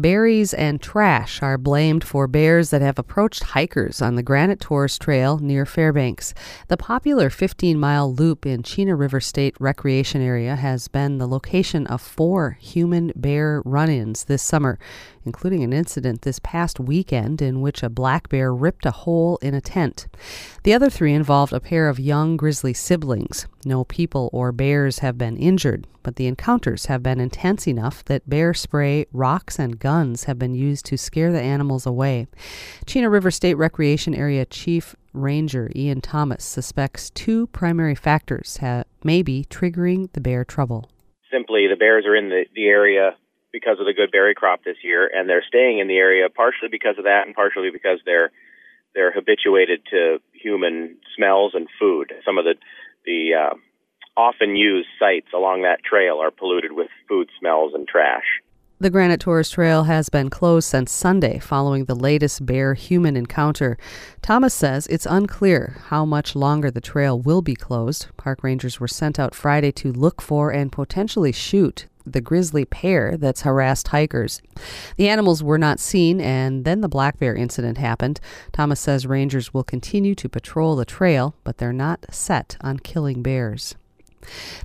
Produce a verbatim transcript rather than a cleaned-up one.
Berries and trash are blamed for bears that have approached hikers on the Granite Tours Trail near Fairbanks. The popular fifteen-mile loop in Chena River State Recreation Area has been the location of four human-bear run-ins this summer, including an incident this past weekend in which a black bear ripped a hole in a tent. The other three involved a pair of young grizzly siblings. No people or bears have been injured, but the encounters have been intense enough that bear spray, rocks, and guns have been used to scare the animals away. Chena River State Recreation Area Chief Ranger Ian Thomas suspects two primary factors have, may be triggering the bear trouble. Simply, the bears are in the, the area because of the good berry crop this year, and they're staying in the area partially because of that and partially because they're they're habituated to human smells and food. Some of the the uh, often used sites along that trail are polluted with food smells and trash. The Granite Tours Trail has been closed since Sunday following the latest bear-human encounter. Thomas says it's unclear how much longer the trail will be closed. Park rangers were sent out Friday to look for and potentially shoot the grizzly pair that's harassed hikers. The animals were not seen, and then the black bear incident happened. Thomas says rangers will continue to patrol the trail, but they're not set on killing bears.